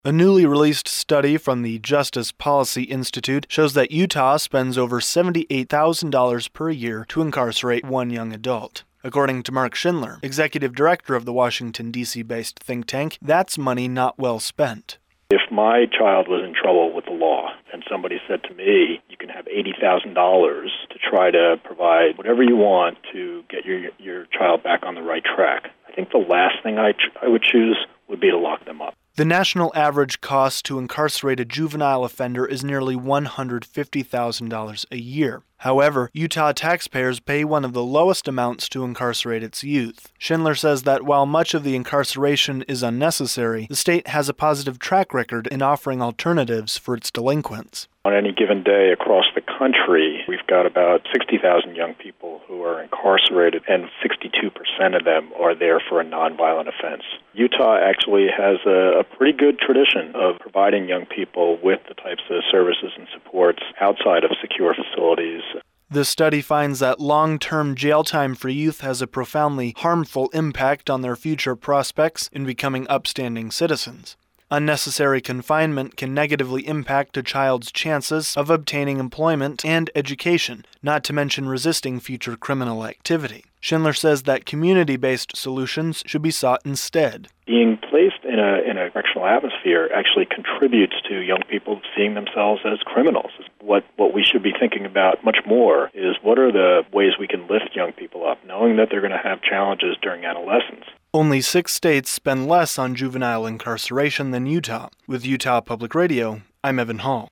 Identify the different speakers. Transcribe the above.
Speaker 1: A newly released study from the Justice Policy Institute shows that Utah spends over $78,000 per year to incarcerate one young adult. According to Mark Schindler, executive director of the Washington, D.C.-based think tank, that's money not well spent.
Speaker 2: If my child was in trouble with the law and somebody said to me, you can have $80,000 to try to provide whatever you want to get your child back on the right track, I think the last thing I would choose would be to lock them up.
Speaker 1: The national average cost to incarcerate a juvenile offender is nearly $150,000 a year. However, Utah taxpayers pay one of the lowest amounts to incarcerate its youth. Schindler says that while much of the incarceration is unnecessary, the state has a positive track record in offering alternatives for its delinquents.
Speaker 2: On any given day across the country, we've got about 60,000 young people who are incarcerated, and 62% of them are there for a nonviolent offense. Utah actually has a pretty good tradition of providing young people with the types of services and supports outside of secure facilities.
Speaker 1: The study finds that long-term jail time for youth has a profoundly harmful impact on their future prospects in becoming upstanding citizens. Unnecessary confinement can negatively impact a child's chances of obtaining employment and education, not to mention resisting future criminal activity. Schindler says that community-based solutions should be sought instead.
Speaker 2: Being placed in a correctional atmosphere actually contributes to young people seeing themselves as criminals. What we should be thinking about much more is what are the ways we can lift young people up, knowing that they're going to have challenges during adolescence.
Speaker 1: Only 6 states spend less on juvenile incarceration than Utah. With Utah Public Radio, I'm Evan Hall.